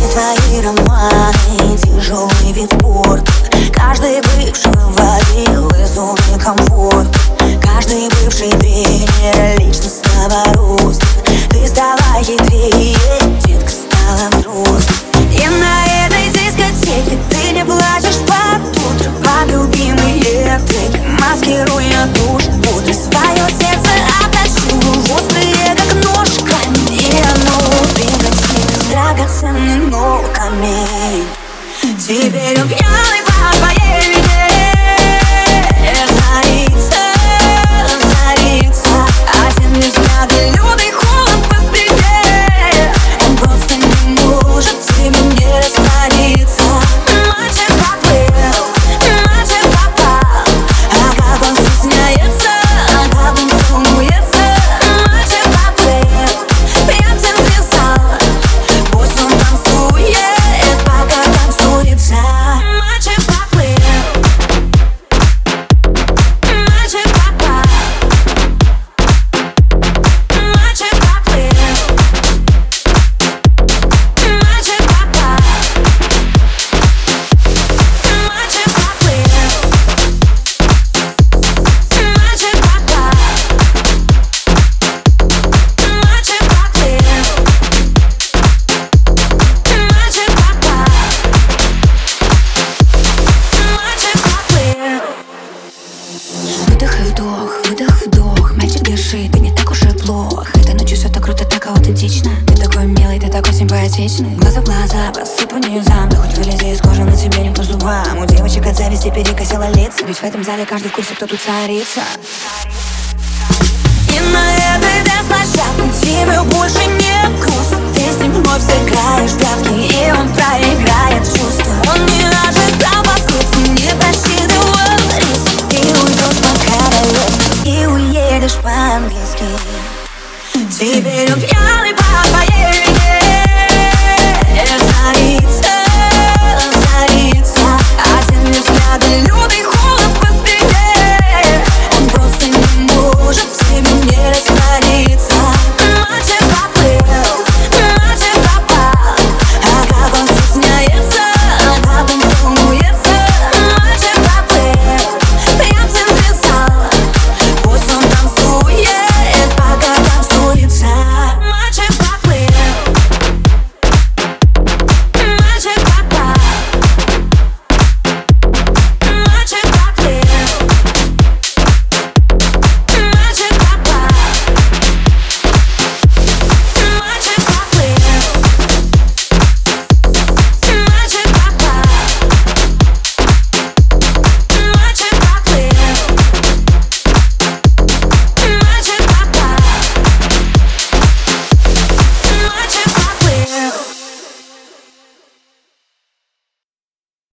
твои романы, тяжелый вид спорта. Каждый бывший вводил безумный комфорт. Каждый бывший тренер личностного роста. Ты стала хитрее, детка стала взрослой. И на этой дискотеке ты не плачешь под утро, под любимые треки, маскируя душу пудрой. Свое сердце обточила, острые как нож камень. И оно превратилось в драгоценный, но камень. Теперь он пьяный по твоей вине зарится, зарится. Один взгляд и лютый холод по спине. Он просто не может тебе не раствориться. Мальчик поплыл, мальчик попал. А как он стесняется, а как он волнуется. Мальчик поплыл, прям в центре зала. Пусть он танцует, пока танцуется. Мальчик поплыл, мальчик попал. Мальчик поплыл, мальчик попал. Мальчик поплыл, мальчик попал. Мальчик поплыл, мальчик попал. Мальчик поплыл. Выдох и вдох, выдох, вдох. Мальчик, дыши, ты не так уж и плох. Этой ночью все так круто, так аутентично. Ты такой милый, ты такой симпатичный. Глаза в глаза, посыпу низам. Да хоть вылези из кожи, на тебе не по зубам. У девочек от зависти перекосило лица. Ведь в этом зале каждый в курсе, кто тут царица. И на этой дэнс-площадке тебе больше не грустно.